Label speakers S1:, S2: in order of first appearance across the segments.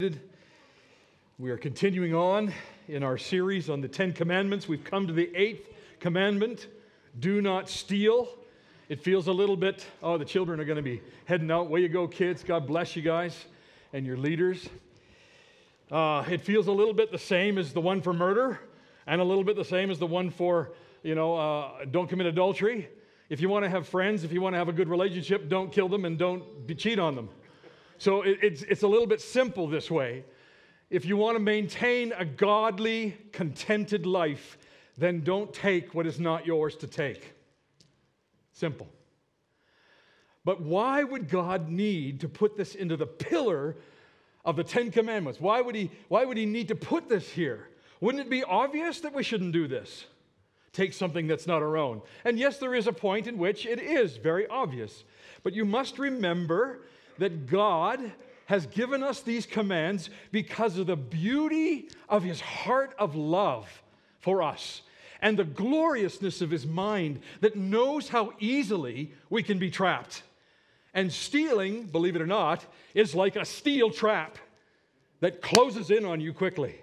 S1: We are continuing on in our series on the Ten Commandments. We've come to the 8th commandment, do not steal. It feels a little bit, the children are going to be heading out. Way you go, kids. God bless you guys and your leaders. It feels a little bit the same as the one for murder and a little bit the same as the one for, don't commit adultery. If you want to have friends, if you want to have a good relationship, don't kill them and don't cheat on them. So it's a little bit simple this way. If you want to maintain a godly, contented life, then don't take what is not yours to take. Simple. But why would God need to put this into the pillar of the Ten Commandments? Why would he need to put this here? Wouldn't it be obvious that we shouldn't do this? Take something that's not our own. And yes, there is a point in which it is very obvious. But you must remember that God has given us these commands because of the beauty of His heart of love for us and the gloriousness of His mind that knows how easily we can be trapped. And stealing, believe it or not, is like a steel trap that closes in on you quickly.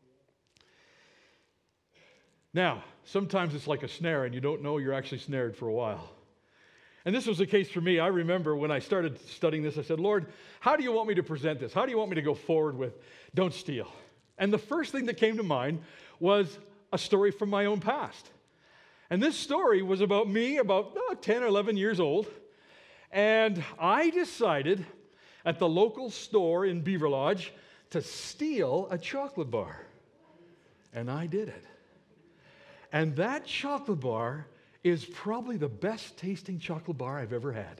S1: Now, sometimes it's like a snare and you don't know you're actually snared for a while. And this was the case for me. I remember when I started studying this, I said, Lord, how do you want me to present this? How do you want me to go forward with don't steal? And the first thing that came to mind was a story from my own past. And this story was about me, about 10 or 11 years old. And I decided at the local store in Beaver Lodge to steal a chocolate bar. And I did it. And that chocolate bar is probably the best tasting chocolate bar I've ever had.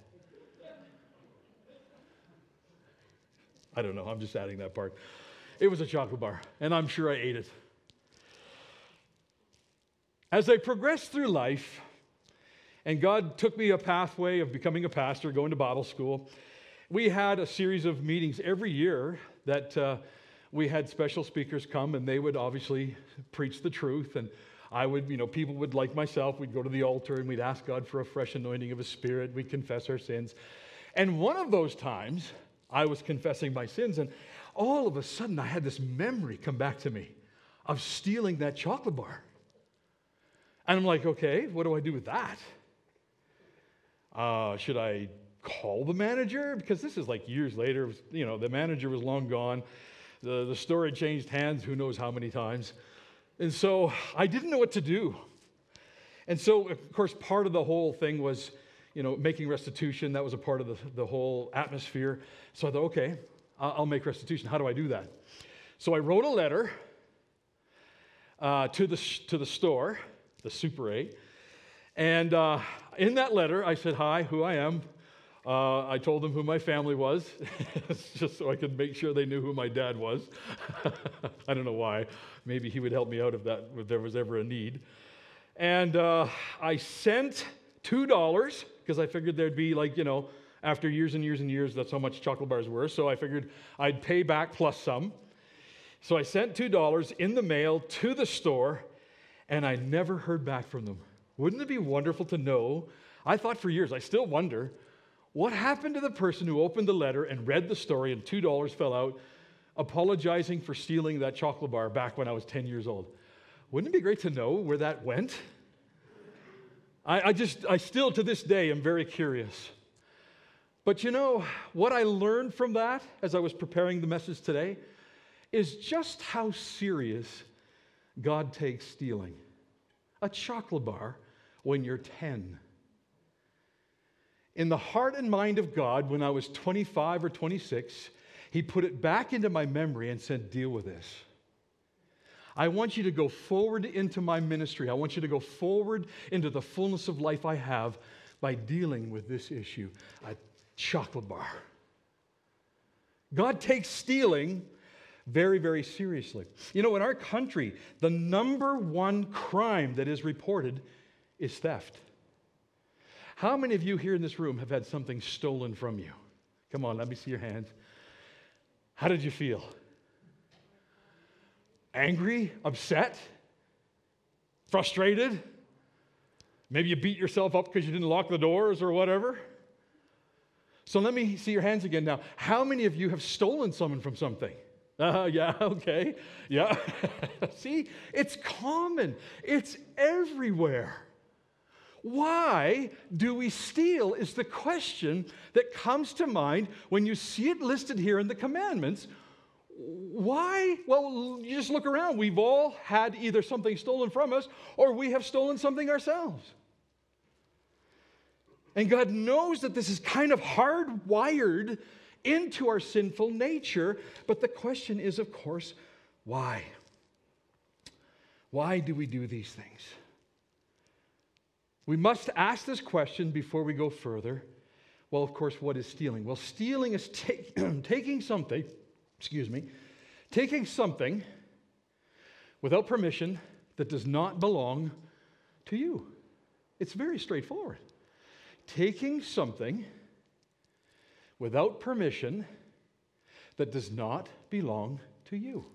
S1: I don't know, I'm just adding that part. It was a chocolate bar, and I'm sure I ate it. As I progressed through life, and God took me a pathway of becoming a pastor, going to Bible school, we had a series of meetings every year that we had special speakers come, and they would obviously preach the truth, and I would, people would, like myself, we'd go to the altar and we'd ask God for a fresh anointing of His Spirit. We'd confess our sins. And one of those times, I was confessing my sins, and all of a sudden, I had this memory come back to me of stealing that chocolate bar. And I'm like, okay, what do I do with that? Should I call the manager? Because this is like years later. The manager was long gone. The store had changed hands who knows how many times. And so I didn't know what to do. And so, of course, part of the whole thing was, making restitution. That was a part of the whole atmosphere. So I thought, okay, I'll make restitution. How do I do that? So I wrote a letter to the store, the Super 8. And in that letter, I said, hi, who I am. I told them who my family was, just so I could make sure they knew who my dad was. I don't know why. Maybe he would help me out if there was ever a need. And I sent $2, because I figured there'd be after years and years and years, that's how much chocolate bars were. So I figured I'd pay back plus some. So I sent $2 in the mail to the store, and I never heard back from them. Wouldn't it be wonderful to know? I thought for years, I still wonder, what happened to the person who opened the letter and read the story and $2 fell out, apologizing for stealing that chocolate bar back when I was 10 years old? Wouldn't it be great to know where that went? I still to this day am very curious. But what I learned from that as I was preparing the message today is just how serious God takes stealing. A chocolate bar when you're 10. In the heart and mind of God, when I was 25 or 26, He put it back into my memory and said, deal with this. I want you to go forward into my ministry. I want you to go forward into the fullness of life I have by dealing with this issue, a chocolate bar. God takes stealing very, very seriously. In our country, the number one crime that is reported is theft. How many of you here in this room have had something stolen from you? Come on, let me see your hands. How did you feel? Angry? Upset? Frustrated? Maybe you beat yourself up because you didn't lock the doors or whatever? So let me see your hands again now. How many of you have stolen someone from something? Yeah, okay. Yeah. See, it's common. It's everywhere. Why do we steal is the question that comes to mind when you see it listed here in the commandments. Why? Well, you just look around. We've all had either something stolen from us or we have stolen something ourselves. And God knows that this is kind of hardwired into our sinful nature, but the question is, of course, why? Why do we do these things? We must ask this question before we go further. Well, of course, what is stealing? Well, stealing is taking something without permission that does not belong to you. It's very straightforward. Taking something without permission that does not belong to you.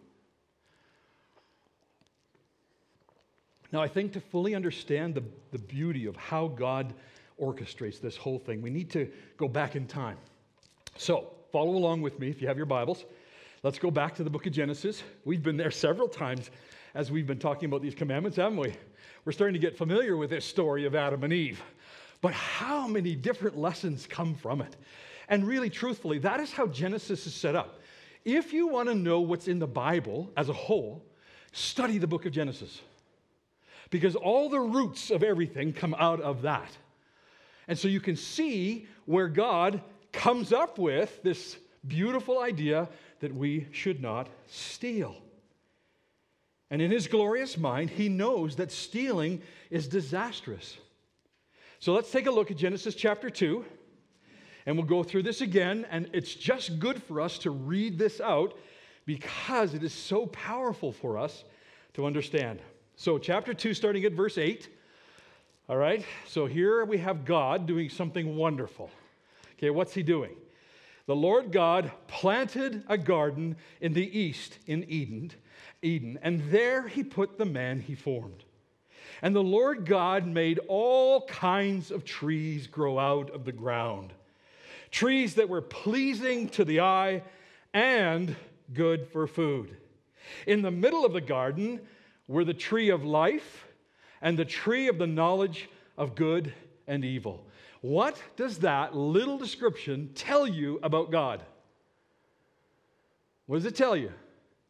S1: Now, I think to fully understand the beauty of how God orchestrates this whole thing, we need to go back in time. So, follow along with me if you have your Bibles. Let's go back to the book of Genesis. We've been there several times as we've been talking about these commandments, haven't we? We're starting to get familiar with this story of Adam and Eve. But how many different lessons come from it? And really, truthfully, that is how Genesis is set up. If you want to know what's in the Bible as a whole, study the book of Genesis. Because all the roots of everything come out of that. And so you can see where God comes up with this beautiful idea that we should not steal. And in his glorious mind, he knows that stealing is disastrous. So let's take a look at Genesis chapter 2, and we'll go through this again, and it's just good for us to read this out because it is so powerful for us to understand. So chapter 2, starting at verse 8, all right? So here we have God doing something wonderful. Okay, what's he doing? The Lord God planted a garden in the east in Eden, and there he put the man he formed. And the Lord God made all kinds of trees grow out of the ground, trees that were pleasing to the eye and good for food. In the middle of the garden were the tree of life and the tree of the knowledge of good and evil. What does that little description tell you about God? What does it tell you?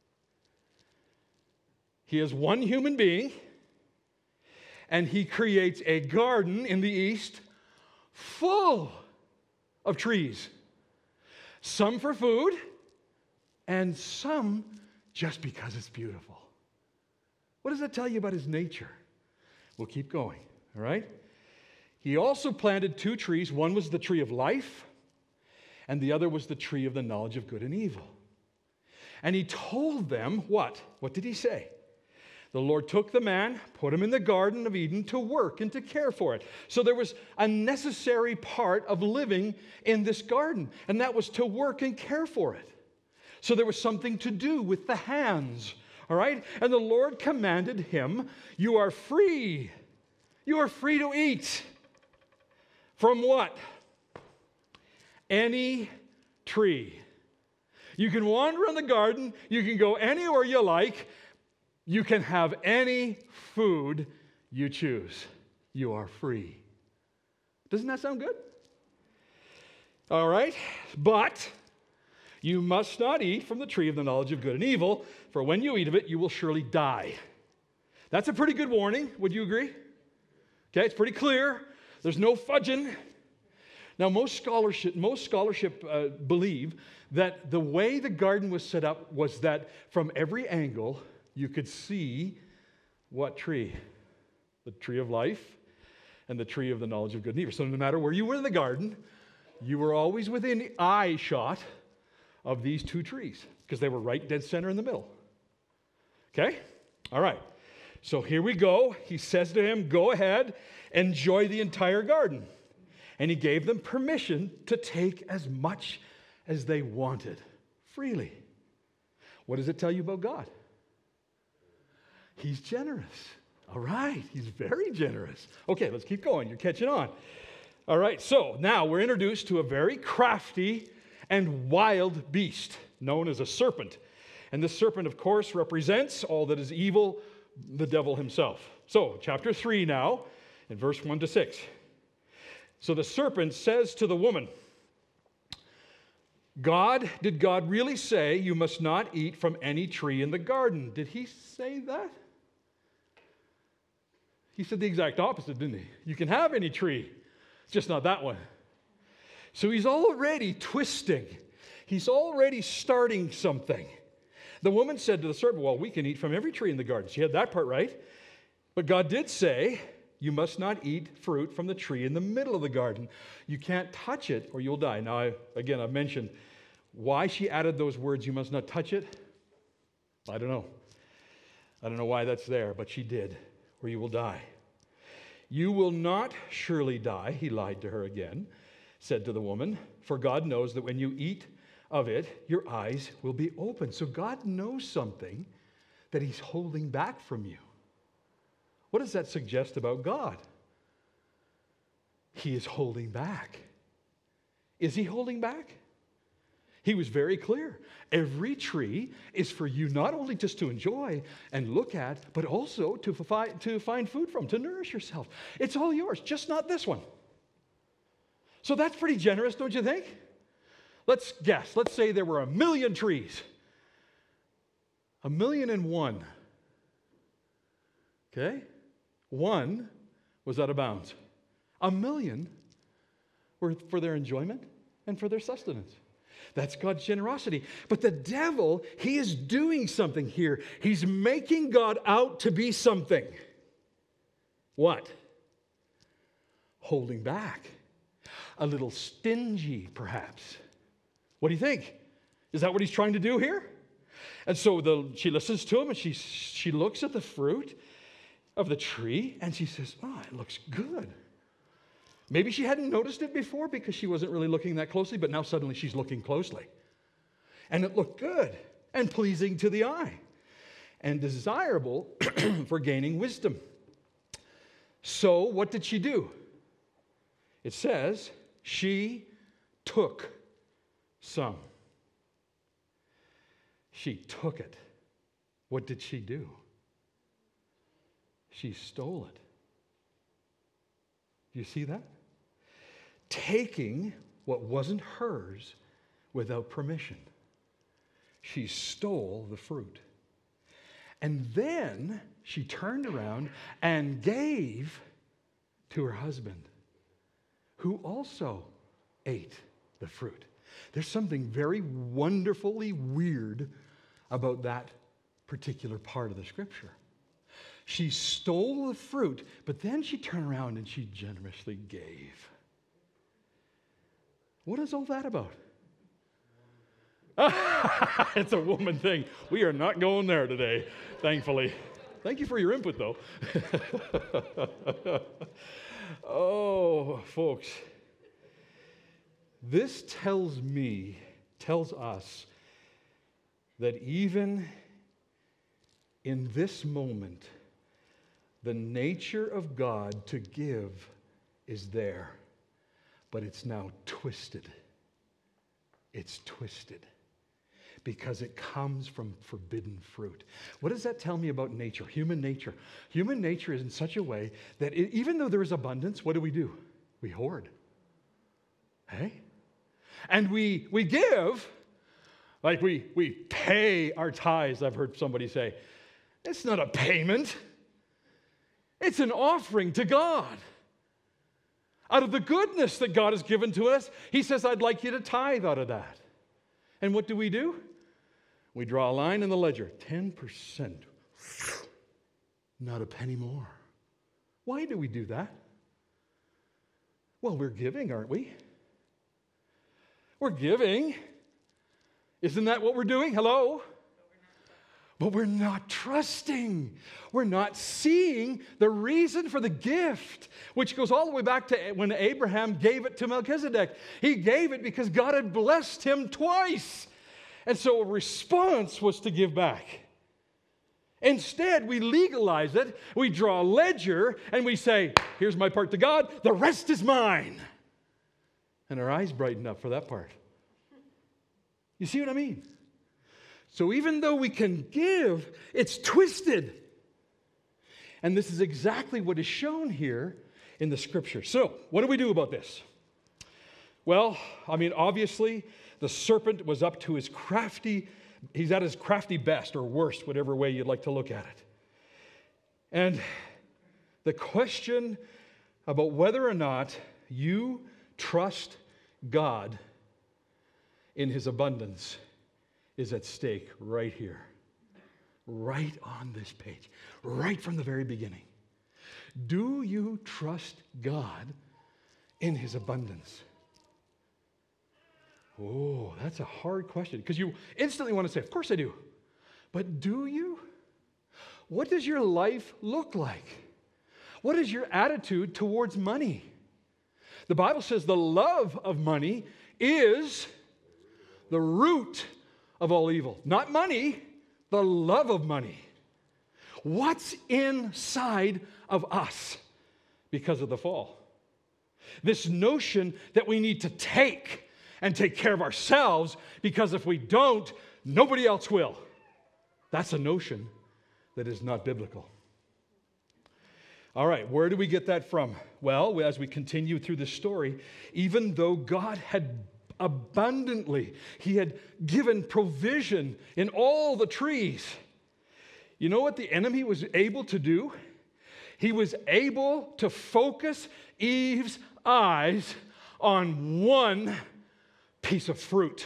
S1: He is one human being, and he creates a garden in the east full of trees. Some for food, and some just because it's beautiful. What does that tell you about his nature? We'll keep going, all right? He also planted two trees. One was the tree of life, and the other was the tree of the knowledge of good and evil. And he told them what? What did he say? The Lord took the man, put him in the Garden of Eden to work and to care for it. So there was a necessary part of living in this garden, and that was to work and care for it. So there was something to do with the hands, all right? And the Lord commanded him, you are free. You are free to eat. From what? Any tree. You can wander in the garden. You can go anywhere you like. You can have any food you choose. You are free. Doesn't that sound good? All right. But you must not eat from the tree of the knowledge of good and evil, for when you eat of it, you will surely die. That's a pretty good warning. Would you agree? Okay, it's pretty clear. There's no fudging. Now, most scholarship believe that the way the garden was set up was that from every angle, you could see what tree? The tree of life and the tree of the knowledge of good and evil. So no matter where you were in the garden, you were always within eye shot of these two trees because they were right dead center in the middle. Okay? All right. So here we go. He says to him, go ahead, enjoy the entire garden. And he gave them permission to take as much as they wanted freely. What does it tell you about God? He's generous. All right, he's very generous. Okay, let's keep going. You're catching on. All right, so now we're introduced to a very crafty and wild beast known as a serpent. And this serpent, of course, represents all that is evil, the devil himself. So, chapter 3 now, in verse 1 to 6. So the serpent says to the woman, did God really say you must not eat from any tree in the garden? Did he say that? He said the exact opposite, didn't he? You can have any tree, just not that one. So he's already twisting. He's already starting something. The woman said to the serpent, well, we can eat from every tree in the garden. She had that part right. But God did say, you must not eat fruit from the tree in the middle of the garden. You can't touch it or you'll die. Now, I've mentioned why she added those words, you must not touch it. I don't know. I don't know why that's there, but she did, or you will die. You will not surely die, he lied to her again, said to the woman, for God knows that when you eat of it, your eyes will be open. So God knows something that he's holding back from you. What does that suggest about God? He is holding back. Is he holding back? He was very clear. Every tree is for you not only just to enjoy and look at, but also to find food from, to nourish yourself. It's all yours, just not this one. So that's pretty generous, don't you think? Let's guess. Let's say there were 1,000,000 trees. 1,000,001. Okay? One was out of bounds. 1,000,000 were for their enjoyment and for their sustenance. That's God's generosity. But the devil, he is doing something here. He's making God out to be something. What? Holding back. A little stingy, perhaps. What do you think? Is that what he's trying to do here? And so she listens to him and she looks at the fruit of the tree and she says, oh, it looks good. Maybe she hadn't noticed it before because she wasn't really looking that closely, but now suddenly she's looking closely. And it looked good and pleasing to the eye and desirable for gaining wisdom. So what did she do? It says she took some. She took it. What did she do? She stole it. Do you see that? Taking what wasn't hers without permission. She stole the fruit. And then she turned around and gave to her husband, who also ate the fruit. There's something very wonderfully weird about that particular part of the scripture. She stole the fruit, but then she turned around and she generously gave. What is all that about? It's a woman thing. We are not going there today, thankfully. Thank you for your input, though. Oh, folks. This tells us that even in this moment, the nature of God to give is there, but it's now twisted. It's twisted because it comes from forbidden fruit. What does that tell me about nature, human nature? Human nature is in such a way that even though there is abundance, what do? We hoard. Hey? And we give, like we pay our tithes, I've heard somebody say. It's not a payment. It's an offering to God. Out of the goodness that God has given to us, he says, I'd like you to tithe out of that. And what do? We draw a line in the ledger, 10%. Not a penny more. Why do we do that? Well, we're giving, aren't we? We're giving. Isn't that what we're doing? Hello? But we're not trusting. We're not seeing the reason for the gift, which goes all the way back to when Abraham gave it to Melchizedek. He gave it because God had blessed him twice. And so a response was to give back. Instead, we legalize it, we draw a ledger, and we say, here's my part to God, the rest is mine. And our eyes brighten up for that part. You see what I mean? So even though we can give, it's twisted. And this is exactly what is shown here in the scripture. So, what do we do about this? Well, obviously, the serpent was up to he's at his crafty best or worst, whatever way you'd like to look at it. And the question about whether or not you trust God in his abundance is at stake right here, right on this page, right from the very beginning. Do you trust God in his abundance? Oh, that's a hard question, because you instantly want to say, of course I do. But do you? What does your life look like? What is your attitude towards money? The Bible says the love of money is the root of all evil. Not money, the love of money. What's inside of us because of the fall? This notion that we need to take care of ourselves, because if we don't, nobody else will. That's a notion that is not biblical. All right, where do we get that from? Well, as we continue through the story, even though God had abundantly, he had given provision in all the trees, you know what the enemy was able to do? He was able to focus Eve's eyes on one piece of fruit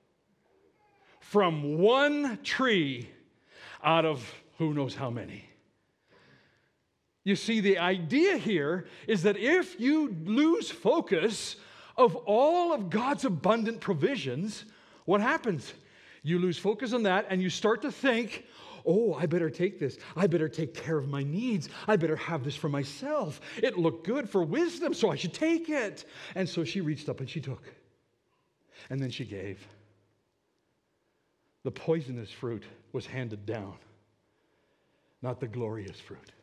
S1: from one tree out of who knows how many. You see, the idea here is that if you lose focus of all of God's abundant provisions, what happens? You lose focus on that and you start to think, oh, I better take this. I better take care of my needs. I better have this for myself. It looked good for wisdom, so I should take it. And so she reached up and she took. And then she gave. The poisonous fruit was handed down, not the glorious fruit.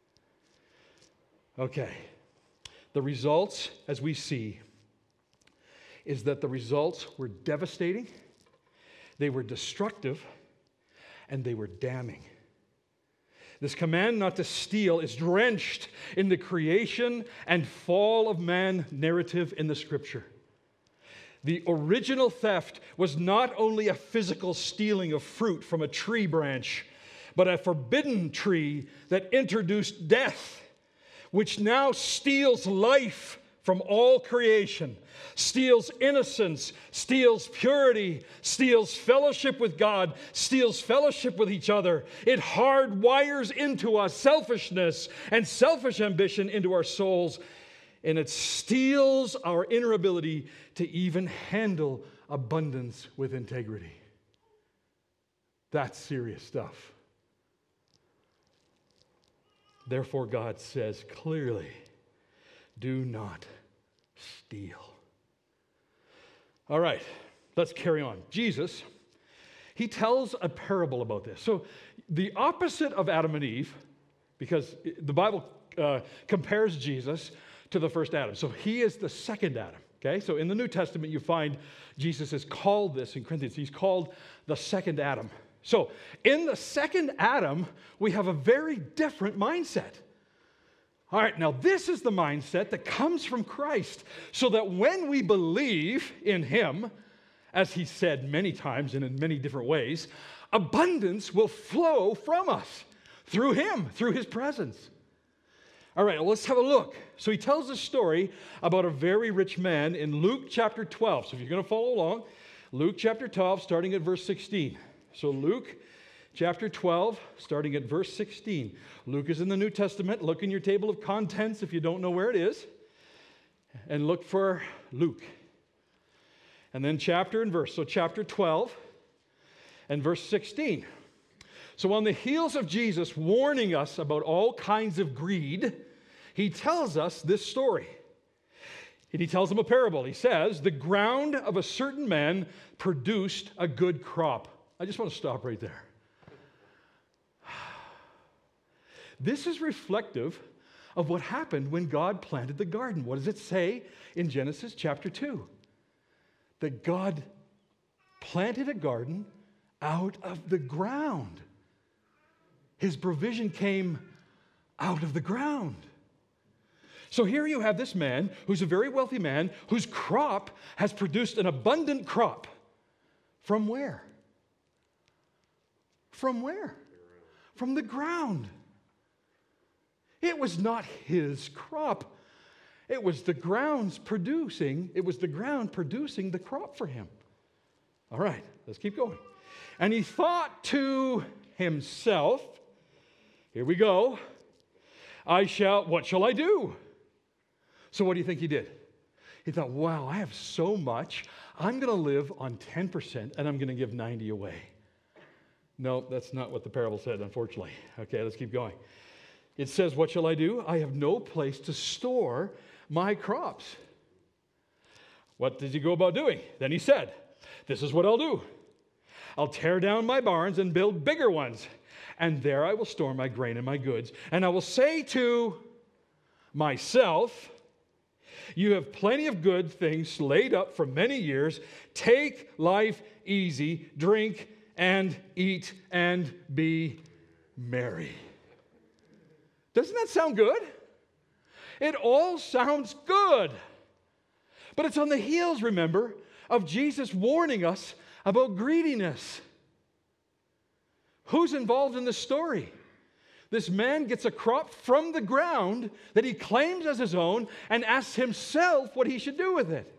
S1: Okay. The results, as we see, is that the results were devastating, they were destructive, and they were damning. This command not to steal is drenched in the creation and fall of man narrative in the scripture. The original theft was not only a physical stealing of fruit from a tree branch, but a forbidden tree that introduced death, which now steals life from all creation, steals innocence, steals purity, steals fellowship with God, steals fellowship with each other. It hardwires into us selfishness and selfish ambition into our souls, and it steals our inner ability to even handle abundance with integrity. That's serious stuff. Therefore, God says clearly, do not steal. All right, let's carry on. Jesus, he tells a parable about this. So the opposite of Adam and Eve, because the Bible compares Jesus to the first Adam. So he is the second Adam. Okay, so in the New Testament, you find Jesus is called this in Corinthians. He's called the second Adam. So in the second Adam, we have a very different mindset. All right, now this is the mindset that comes from Christ, so that when we believe in him, as he said many times and in many different ways, abundance will flow from us through him, through his presence. All right, well, let's have a look. So he tells a story about a very rich man in Luke chapter 12. So if you're going to follow along, Luke chapter 12, starting at verse 16. So Luke chapter 12, starting at verse 16. Luke is in the New Testament. Look in your table of contents if you don't know where it is. And look for Luke. And then chapter and verse. So chapter 12 and verse 16. So on the heels of Jesus warning us about all kinds of greed, he tells us this story. And he tells them a parable. He says, the ground of a certain man produced a good crop. I just want to stop right there. This is reflective of what happened when God planted the garden. What does it say in Genesis chapter 2? That God planted a garden out of the ground. His provision came out of the ground. So here you have this man who's a very wealthy man whose crop has produced an abundant crop. From where? From where? From the ground. It was not his crop. It was the ground producing the crop for him. All right, let's keep going. And he thought to himself, here we go, what shall I do? So what do you think he did? He thought, wow, I have so much. I'm going to live on 10% and I'm going to give 90 away. No, that's not what the parable said, unfortunately. Okay, let's keep going. It says, what shall I do? I have no place to store my crops. What does he go about doing? Then he said, this is what I'll do. I'll tear down my barns and build bigger ones, and there I will store my grain and my goods. And I will say to myself, you have plenty of good things laid up for many years. Take life easy, drink and eat and be merry. Doesn't that sound good? It all sounds good. But it's on the heels, remember, of Jesus warning us about greediness. Who's involved in this story? This man gets a crop from the ground that he claims as his own and asks himself what he should do with it.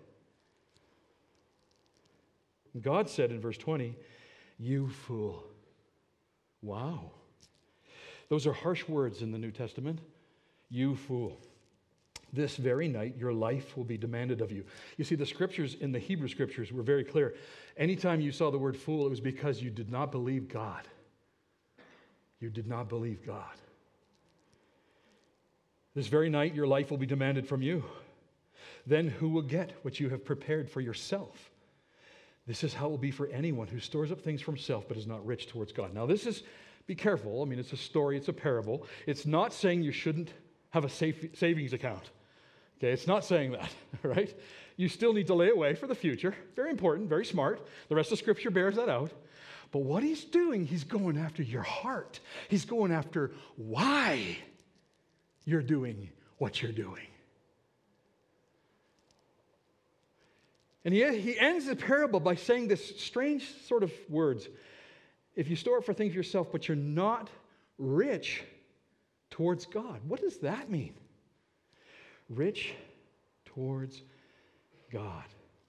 S1: God said in verse 20, you fool. Wow. Those are harsh words in the New Testament. You fool. This very night your life will be demanded of you. You see, the scriptures in the Hebrew scriptures were very clear. Anytime you saw the word fool, it was because you did not believe God. You did not believe God. This very night your life will be demanded from you. Then who will get what you have prepared for yourself? This is how it will be for anyone who stores up things for himself but is not rich towards God. Now be careful. I mean, it's a story, it's a parable. It's not saying you shouldn't have a savings account. Okay, it's not saying that, right? You still need to lay away for the future. Very important, very smart. The rest of Scripture bears that out. But what he's doing, he's going after your heart. He's going after why you're doing what you're doing. And he ends the parable by saying this strange sort of words. If you store up for things for yourself, but you're not rich towards God. What does that mean? Rich towards God.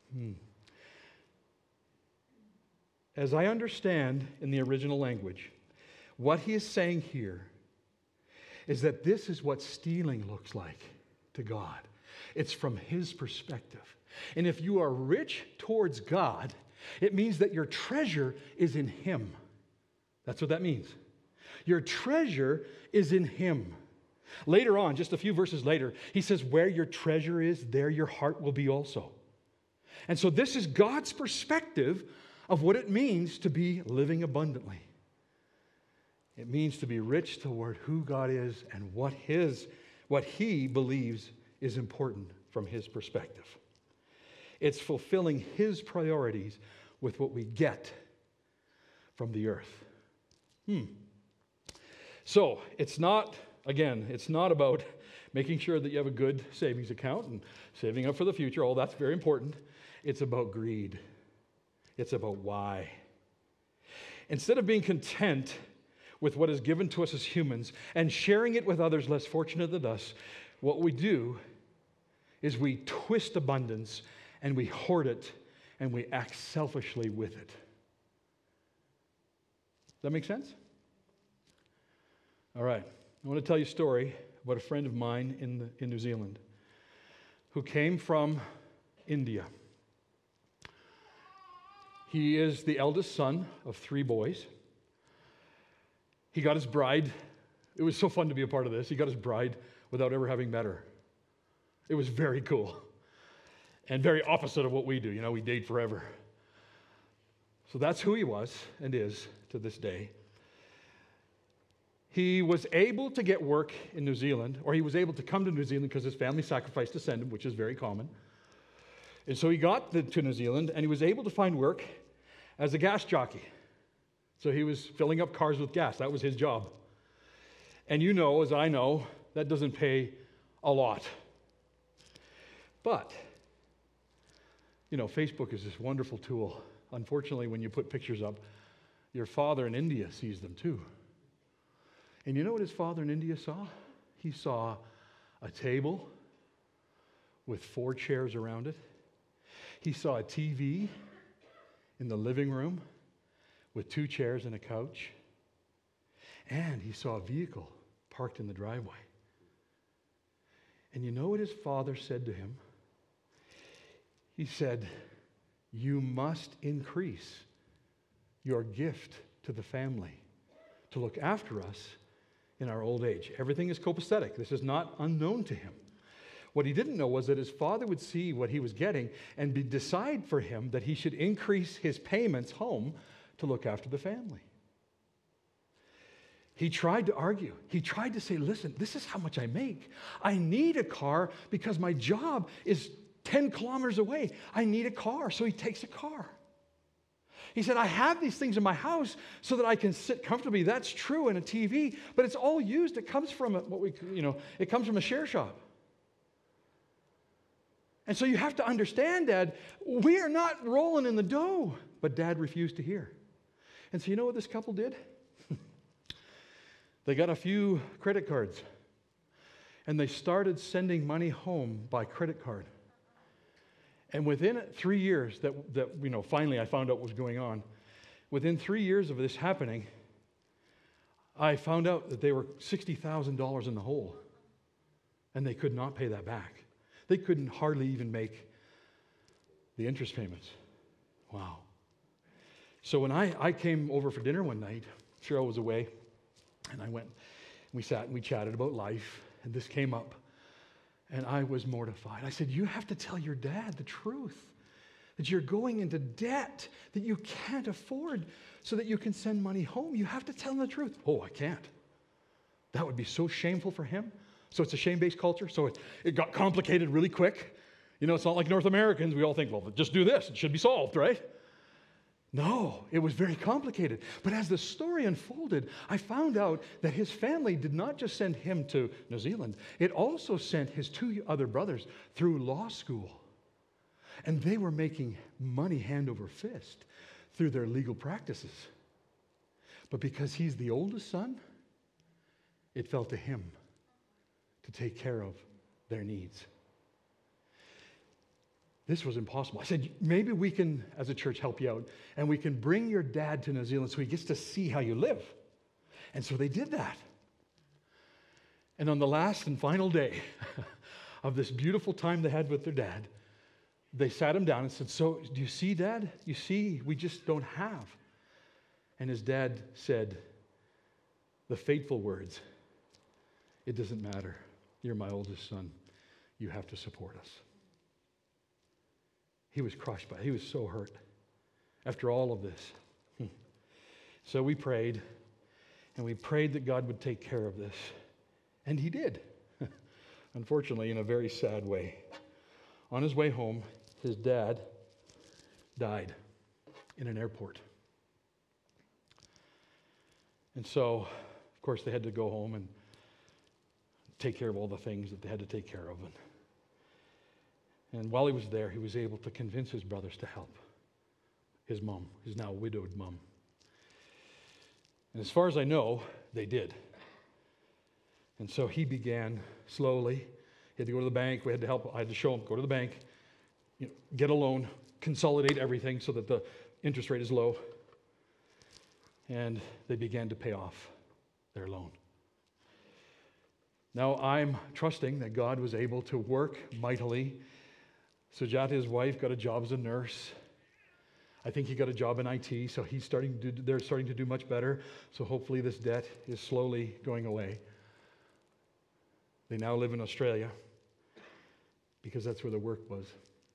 S1: As I understand in the original language, what he is saying here is that this is what stealing looks like to God. It's from his perspective. And if you are rich towards God, it means that your treasure is in him. That's what that means. Your treasure is in him. Later on, just a few verses later, he says, where your treasure is, there your heart will be also. And so this is God's perspective of what it means to be living abundantly. It means to be rich toward who God is and what he believes is important from his perspective. It's fulfilling his priorities with what we get from the earth. So it's not about making sure that you have a good savings account and saving up for the future. All that's very important. It's about greed. It's about why. Instead of being content with what is given to us as humans and sharing it with others less fortunate than us, what we do is we twist abundance and we hoard it and we act selfishly with it. Does that make sense? All right. I want to tell you a story about a friend of mine in New Zealand who came from India. He is the eldest son of 3 boys. He got his bride. It was so fun to be a part of this. He got his bride without ever having met her. It was very cool and very opposite of what we do. You know, we date forever. So that's who he was and is to this day. He was able to get work in New Zealand, or he was able to come to New Zealand because his family sacrificed to send him, which is very common. And so he got to New Zealand, and he was able to find work as a gas jockey. So he was filling up cars with gas. That was his job. And you know, as I know, that doesn't pay a lot. But, you know, Facebook is this wonderful tool. Unfortunately, when you put pictures up, your father in India sees them too. And you know what his father in India saw? He saw a table with 4 chairs around it. He saw a TV in the living room with 2 chairs and a couch. And he saw a vehicle parked in the driveway. And you know what his father said to him? He said, "You must increase your gift to the family to look after us in our old age." Everything is copacetic. This is not unknown to him. What he didn't know was that his father would see what he was getting and decide for him that he should increase his payments home to look after the family. He tried to argue. He tried to say, "Listen, this is how much I make. I need a car because my job is 10 kilometers away. I need a car." So he takes a car. He said, "I have these things in my house so that I can sit comfortably." That's true, in a TV, but it's all used. It comes from it comes from a share shop. And so you have to understand, Dad, we are not rolling in the dough. But Dad refused to hear. And so you know what this couple did? They got a few credit cards. And they started sending money home by credit card. And within 3 years that finally I found out what was going on. Within 3 years of this happening, I found out that they were $60,000 in the hole. And they could not pay that back. They couldn't hardly even make the interest payments. Wow. So when I came over for dinner one night, Cheryl was away, and I went, we sat and we chatted about life, and this came up, and I was mortified. I said, "You have to tell your dad the truth, that you're going into debt that you can't afford so that you can send money home. You have to tell him the truth." "Oh, I can't. That would be so shameful for him." So it's a shame-based culture. So it got complicated really quick. You know, it's not like North Americans. We all think, well, just do this. It should be solved, right? No, it was very complicated. But as the story unfolded, I found out that his family did not just send him to New Zealand. It also sent his 2 other brothers through law school. And they were making money hand over fist through their legal practices. But because he's the oldest son, it fell to him to take care of their needs. This was impossible. I said, "Maybe we can, as a church, help you out, and we can bring your dad to New Zealand so he gets to see how you live." And so they did that. And on the last and final day of this beautiful time they had with their dad, they sat him down and said, "So, do you see, Dad? You see, we just don't have." And his dad said the fateful words, "It doesn't matter. You're my oldest son. You have to support us." He was crushed by it. He was so hurt after all of this. So we prayed, and we prayed that God would take care of this. And he did. Unfortunately, in a very sad way. On his way home, his dad died in an airport. And so, of course, they had to go home and take care of all the things that they had to take care of. And while he was there, he was able to convince his brothers to help his mom, his now widowed mom. And as far as I know, they did. And so he began slowly. He had to go to the bank. We had to help. I had to show him, go to the bank, get a loan, consolidate everything so that the interest rate is low. And they began to pay off their loan. Now, I'm trusting that God was able to work mightily. Sujata, his wife, got a job as a nurse. I think he got a job in IT, so they're starting to do much better. So hopefully this debt is slowly going away. They now live in Australia because that's where the work was.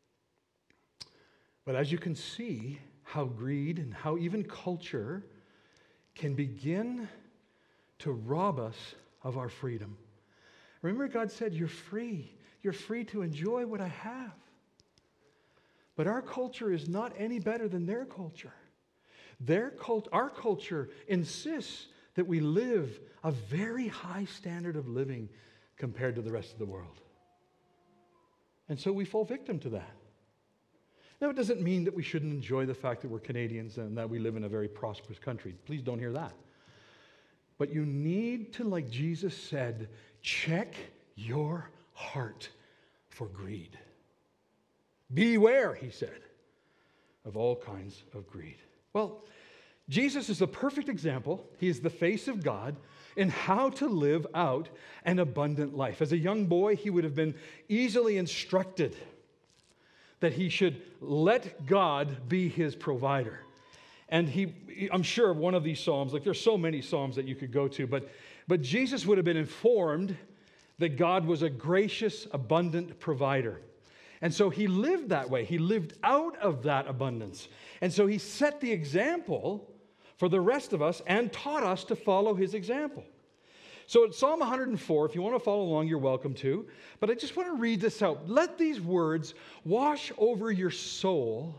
S1: But as you can see, how greed and how even culture can begin to rob us of our freedom. Remember, God said, "You're free. You're free to enjoy what I have." But our culture is not any better than their culture. Our culture insists that we live a very high standard of living compared to the rest of the world. And so we fall victim to that. Now, it doesn't mean that we shouldn't enjoy the fact that we're Canadians and that we live in a very prosperous country. Please don't hear that. But you need to, like Jesus said, check your heart for greed. Beware, he said, of all kinds of greed. Well, Jesus is the perfect example. He is the face of God in how to live out an abundant life. As a young boy, he would have been easily instructed that he should let God be his provider. And I'm sure of one of these Psalms, like there's so many Psalms that you could go to, but Jesus would have been informed that God was a gracious, abundant provider. And so he lived that way. He lived out of that abundance. And so he set the example for the rest of us and taught us to follow his example. So at Psalm 104, if you want to follow along, you're welcome to. But I just want to read this out. Let these words wash over your soul.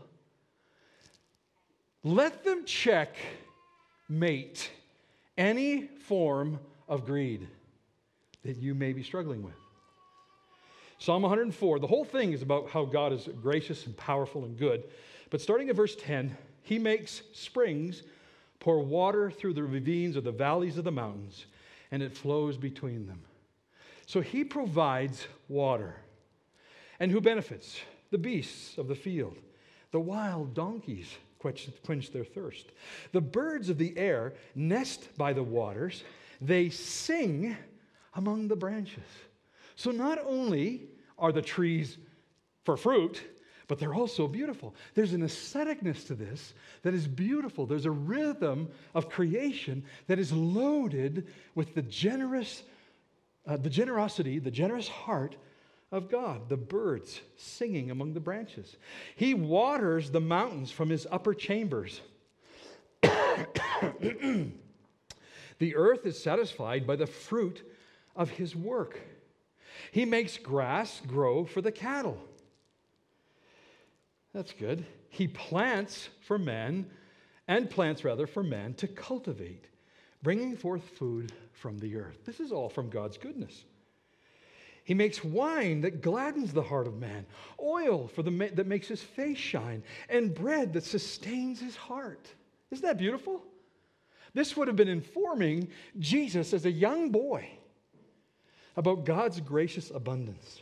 S1: Let them checkmate any form of greed that you may be struggling with. Psalm 104, the whole thing is about how God is gracious and powerful and good. But starting at verse 10, he makes springs pour water through the ravines or the valleys of the mountains, and it flows between them. So he provides water. And who benefits? The beasts of the field. The wild donkeys quench their thirst. The birds of the air nest by the waters. They sing among the branches. So not only are the trees for fruit, but they're also beautiful. There's an aestheticness to this that is beautiful. There's a rhythm of creation that is loaded with the generosity, the generous heart of God. The birds singing among the branches. He waters the mountains from his upper chambers. The earth is satisfied by the fruit of his work. He makes grass grow for the cattle. That's good. He plants for men to cultivate, bringing forth food from the earth. This is all from God's goodness. He makes wine that gladdens the heart of man, oil that makes his face shine, and bread that sustains his heart. Isn't that beautiful? This would have been informing Jesus as a young boy about God's gracious abundance.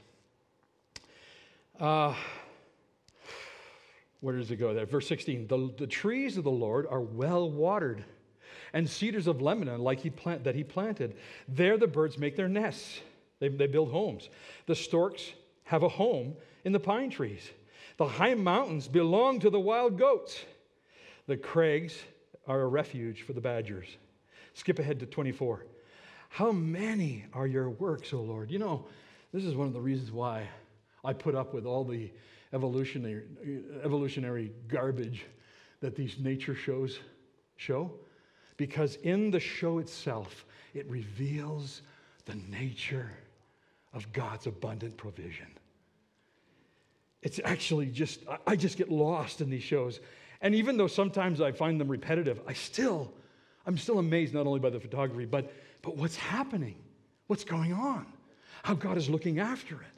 S1: Where does it go there? Verse 16, the trees of the Lord are well watered, and cedars of Lebanon that he planted. There the birds make their nests. They build homes. The storks have a home in the pine trees. The high mountains belong to the wild goats. The crags are a refuge for the badgers. Skip ahead to 24. How many are your works, O Lord? You know, this is one of the reasons why I put up with all the evolutionary garbage that these nature shows show. Because in the show itself, it reveals the nature of God's abundant provision. It's actually I just get lost in these shows. And even though sometimes I find them repetitive, I'm still amazed not only by the photography, but what's happening, what's going on, how God is looking after it.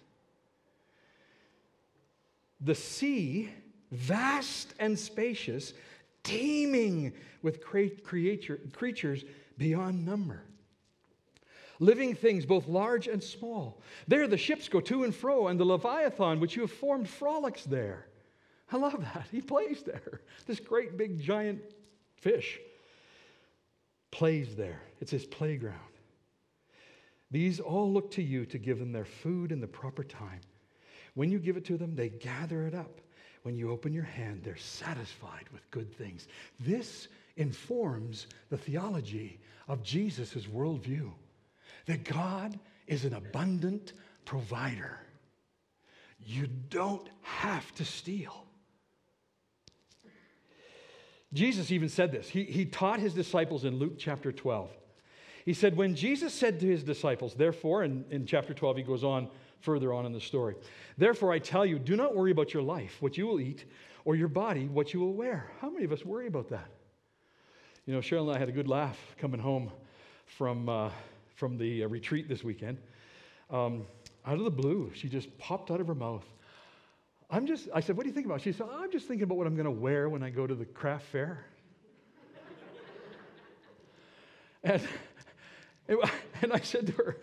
S1: The sea, vast and spacious, teeming with creatures beyond number. Living things, both large and small. There the ships go to and fro, and the Leviathan, which you have formed, frolics there. I love that. He plays there. This great big giant fish plays there. It's his playground. These all look to you to give them their food in the proper time. When you give it to them, they gather it up. When you open your hand, they're satisfied with good things. This informs the theology of Jesus' worldview, that God is an abundant provider. You don't have to steal. Jesus even said this. He taught his disciples in Luke chapter 12. He said, when Jesus said to his disciples, therefore, in chapter 12, he goes on further on in the story. Therefore, I tell you, do not worry about your life, what you will eat, or your body, what you will wear. How many of us worry about that? You know, Cheryl and I had a good laugh coming home from the retreat this weekend. Out of the blue, she just popped out of her mouth. I said, what do you think about? She said, I'm just thinking about what I'm going to wear when I go to the craft fair. And I said to her,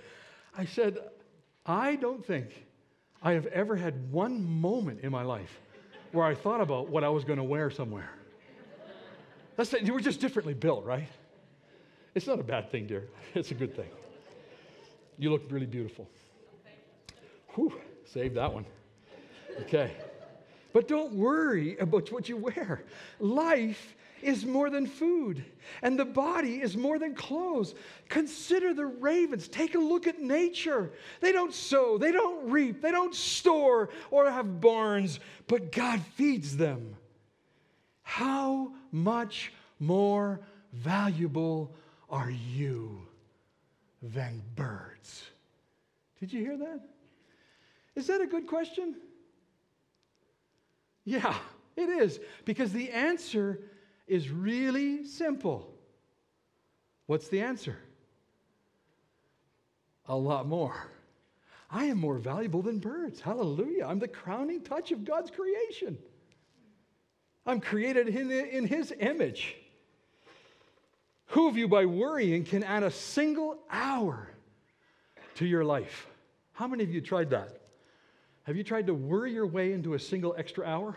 S1: I don't think I have ever had one moment in my life where I thought about what I was going to wear somewhere. You were just differently built, right? It's not a bad thing, dear. It's a good thing. You look really beautiful. Whew, save that one. Okay. But don't worry about what you wear. Life is more than food, and the body is more than clothes. Consider the ravens. Take a look at nature. They don't sow, they don't reap, they don't store or have barns, but God feeds them. How much more valuable are you than birds? Did you hear that? Is that a good question? Yeah, it is, because the answer is really simple. What's the answer? A lot more. I am more valuable than birds. Hallelujah. I'm the crowning touch of God's creation. I'm created in His image. Who of you, by worrying, can add a single hour to your life? How many of you tried that? Have you tried to worry your way into a single extra hour?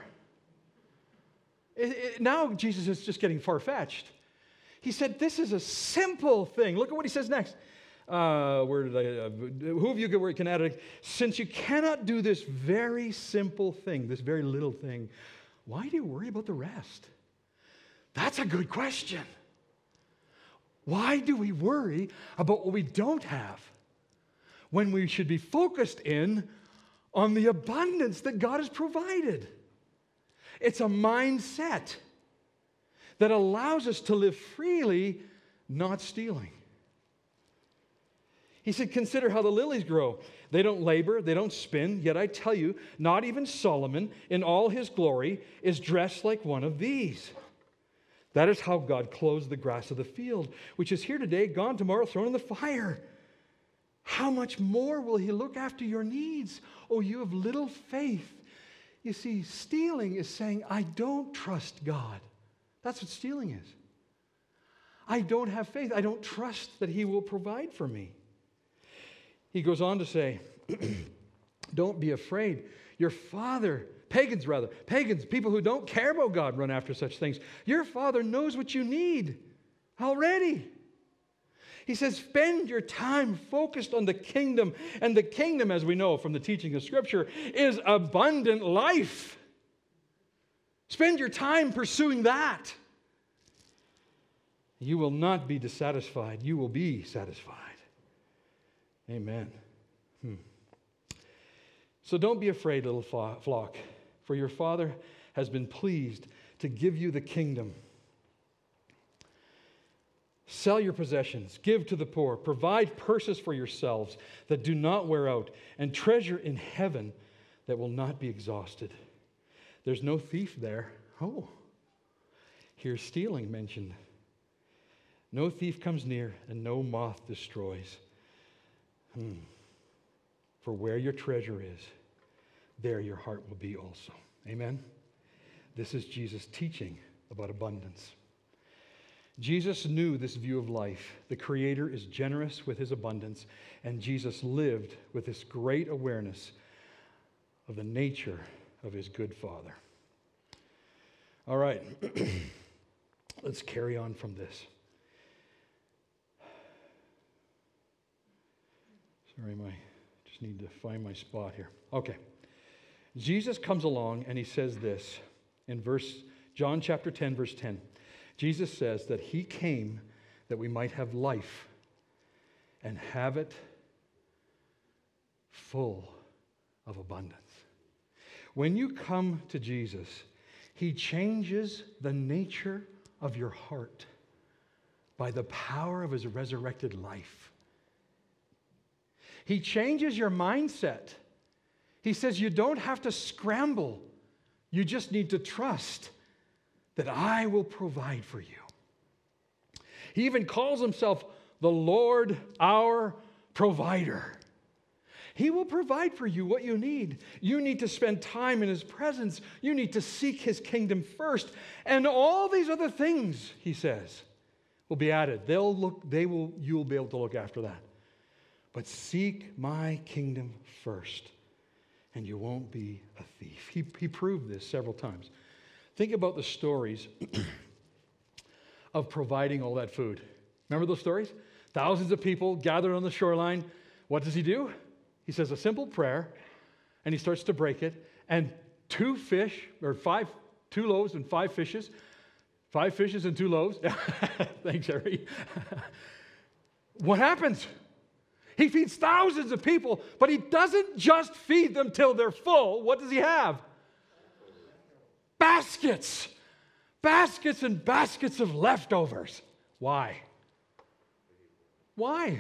S1: Now Jesus is just getting far-fetched. He said, this is a simple thing. Look at what he says next. Who of you can add it? Since you cannot do this very simple thing, this very little thing, why do you worry about the rest? That's a good question. Why do we worry about what we don't have when we should be focused in on the abundance that God has provided? It's a mindset that allows us to live freely, not stealing. He said, consider how the lilies grow. They don't labor, they don't spin, yet I tell you, not even Solomon in all his glory is dressed like one of these. That is how God clothes the grass of the field, which is here today, gone tomorrow, thrown in the fire. How much more will He look after your needs? Oh, you have little faith. You see, stealing is saying, I don't trust God. That's what stealing is. I don't have faith. I don't trust that He will provide for me. He goes on to say, don't be afraid. Your Father, pagans, people who don't care about God run after such things. Your Father knows what you need already. He says, spend your time focused on the kingdom. And the kingdom, as we know from the teaching of Scripture, is abundant life. Spend your time pursuing that. You will not be dissatisfied. You will be satisfied. Amen. So don't be afraid, little flock, for your Father has been pleased to give you the kingdom. Sell your possessions, give to the poor, provide purses for yourselves that do not wear out, and treasure in heaven that will not be exhausted. There's no thief there. Oh, here's stealing mentioned. No thief comes near, and no moth destroys. For where your treasure is, there your heart will be also. Amen? This is Jesus' teaching about abundance. Jesus knew this view of life. The Creator is generous with His abundance, and Jesus lived with this great awareness of the nature of His good Father. All right, let's carry on from this. Sorry, just need to find my spot here. Okay. Jesus comes along and He says this in John chapter 10, verse 10. Jesus says that He came that we might have life and have it full of abundance. When you come to Jesus, He changes the nature of your heart by the power of His resurrected life. He changes your mindset. He says you don't have to scramble. You just need to trust that I will provide for you. He even calls himself the Lord our provider. He will provide for you what you need. You need to spend time in his presence. You need to seek his kingdom first. And all these other things, he says, will be added. You'll be able to look after that. But seek my kingdom first, and you won't be a thief. He proved this several times. Think about the stories of providing all that food. Remember those stories? Thousands of people gathered on the shoreline. What does he do? He says a simple prayer, and he starts to break it. And 2 loaves and 5 fishes. 5 fishes and 2 loaves. Thanks, Harry. What happens? He feeds thousands of people, but he doesn't just feed them till they're full. What does he have? Baskets. Baskets and baskets of leftovers. Why? Why?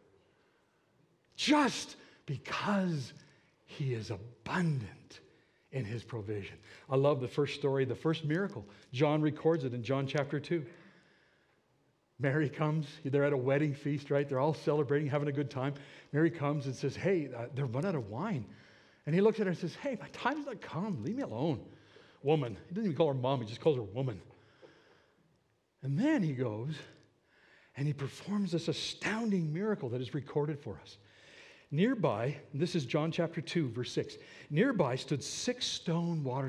S1: Just because he is abundant in his provision. I love the first story, the first miracle. John records it in John chapter 2. Mary comes. They're at a wedding feast, right? They're all celebrating, having a good time. Mary comes and says, hey, they're run out of wine. And he looks at her and says, hey, my time's not come. Leave me alone. Woman. He doesn't even call her mom. He just calls her woman. And then he goes and he performs this astounding miracle that is recorded for us. Nearby, this is John chapter 2, verse 6. Nearby stood 6 stone water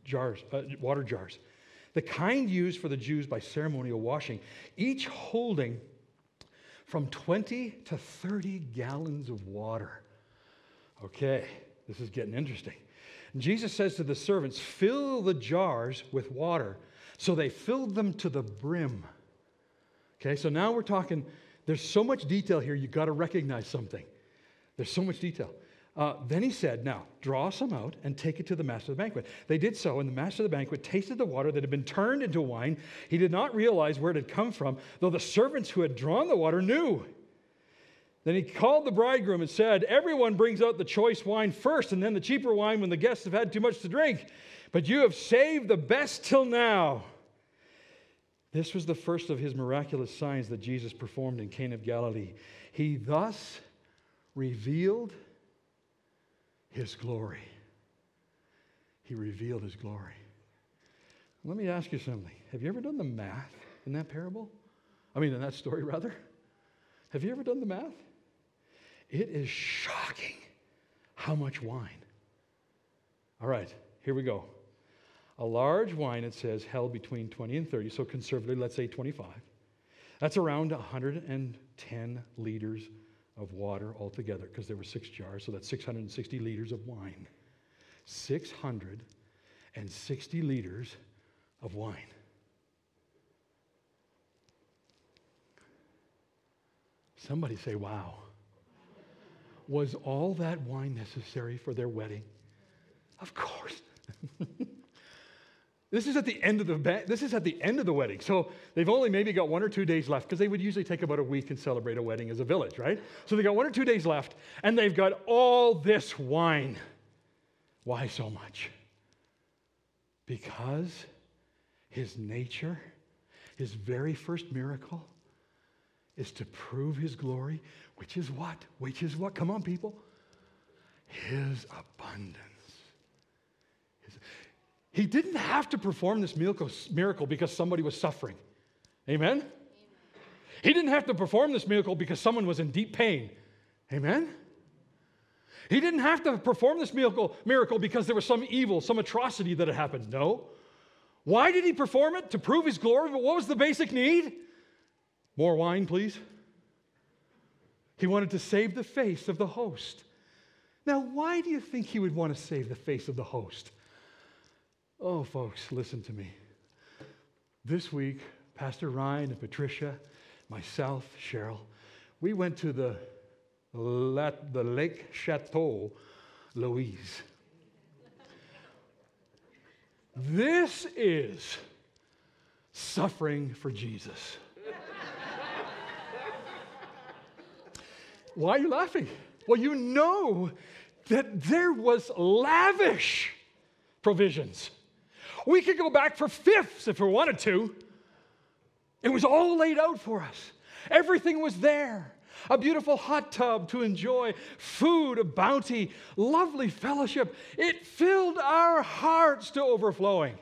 S1: jars, the kind used for the Jews by ceremonial washing, each holding from 20 to 30 gallons of water. Okay, this is getting interesting. And Jesus says to the servants, fill the jars with water. So they filled them to the brim. Okay, so now we're talking, there's so much detail here, you've got to recognize something. There's so much detail. Then he said, now, draw some out and take it to the master of the banquet. They did so, and the master of the banquet tasted the water that had been turned into wine. He did not realize where it had come from, though the servants who had drawn the water knew. Then he called the bridegroom and said, everyone brings out the choice wine first, and then the cheaper wine when the guests have had too much to drink. But you have saved the best till now. This was the first of his miraculous signs that Jesus performed in Cana of Galilee. He thus revealed his glory. He revealed his glory. Let me ask you something. Have you ever done the math in that parable? In that story, rather. Have you ever done the math? It is shocking how much wine. All right, here we go. A large wine, it says, held between 20 and 30, so conservatively, let's say 25. That's around 110 liters of water altogether, because there were 6 jars, so that's 660 liters of wine. 660 liters of wine. Somebody say, wow. Was all that wine necessary for their wedding? Of course. This is at the end of the wedding. So they've only maybe got 1 or 2 days left, because they would usually take about a week and celebrate a wedding as a village, right? So they got 1 or 2 days left, and they've got all this wine. Why so much? Because his nature, his very first miracle, is to prove his glory, which is what? Which is what? Come on, people. His abundance. He didn't have to perform this miracle because somebody was suffering. Amen? He didn't have to perform this miracle because someone was in deep pain. Amen? He didn't have to perform this miracle because there was some evil, some atrocity that had happened. No. Why did he perform it? To prove his glory. But what was the basic need? More wine, please. He wanted to save the face of the host. Now, why do you think he would want to save the face of the host? Oh, folks, listen to me. This week, Pastor Ryan and Patricia, myself, Cheryl, we went to the Lake Chateau Louise. This is suffering for Jesus. Why are you laughing? Well, you know that there was lavish provisions. We could go back for fifths if we wanted to. It was all laid out for us. Everything was there. A beautiful hot tub to enjoy, food, a bounty, lovely fellowship. It filled our hearts to overflowing.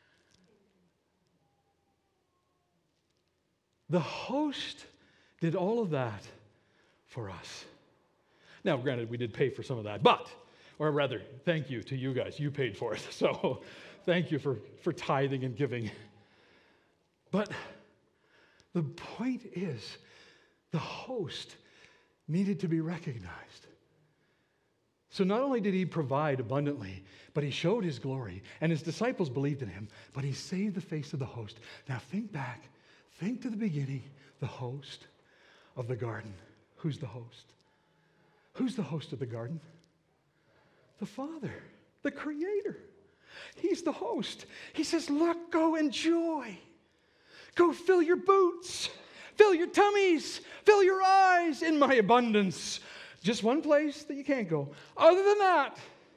S1: The host did all of that for us. Now, granted, we did pay for some of that, or rather, thank you to you guys. You paid for it. So thank you for tithing and giving. But the point is, the host needed to be recognized. So not only did he provide abundantly, but he showed his glory, and his disciples believed in him, but he saved the face of the host. Now think back. Think to the beginning, the host of the garden. Who's the host? Who's the host of the garden? The Father, the Creator. He's the host. He says, look, go enjoy. Go fill your boots. Fill your tummies. Fill your eyes in my abundance. Just one place that you can't go. Other than that,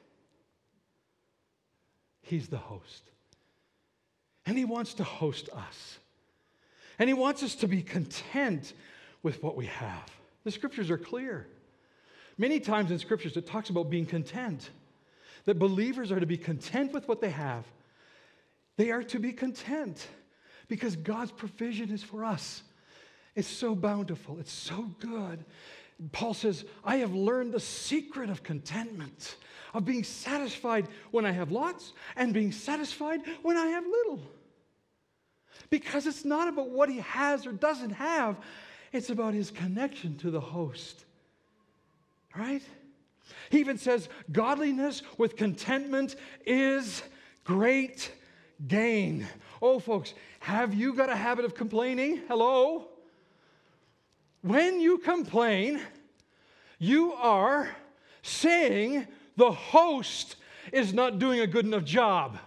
S1: He's the host. And He wants to host us. And He wants us to be content with what we have. The Scriptures are clear. Many times in Scriptures it talks about being content. That believers are to be content with what they have. They are to be content because God's provision is for us. It's so bountiful. It's so good. Paul says, I have learned the secret of contentment, of being satisfied when I have lots and being satisfied when I have little. Because it's not about what he has or doesn't have. It's about his connection to the host. Right? He even says, godliness with contentment is great gain. Oh, folks, have you got a habit of complaining? Hello? When you complain, you are saying the host is not doing a good enough job.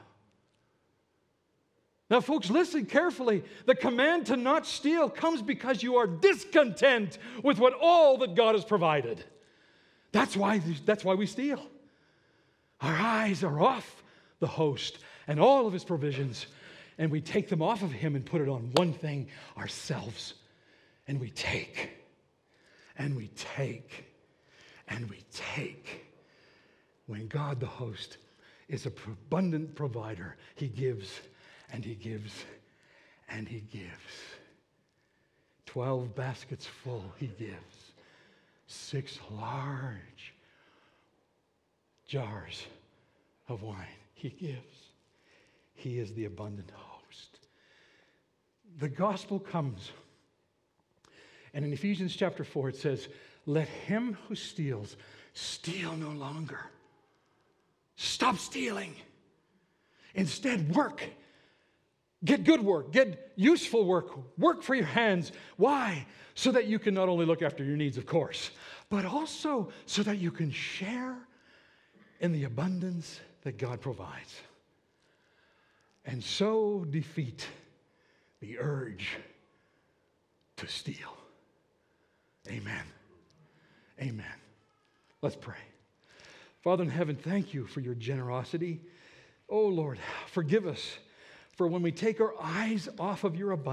S1: Now, folks, listen carefully. The command to not steal comes because you are discontent with all that God has provided. That's why we steal. Our eyes are off the host and all of his provisions, and we take them off of him and put it on one thing, ourselves. And we take, and we take, and we take. When God the host is an abundant provider, he gives, and he gives, and he gives. 12 baskets full he gives. 6 large jars of wine he gives. He is the abundant host. The gospel comes, and in Ephesians chapter 4 it says, let him who steals steal no longer. Stop stealing. Instead, work. Get good work. Get useful work. Work for your hands. Why? So that you can not only look after your needs, of course, but also so that you can share in the abundance that God provides. And so defeat the urge to steal. Amen. Amen. Let's pray. Father in heaven, thank you for your generosity. Oh Lord, forgive us for when we take our eyes off of your abundance.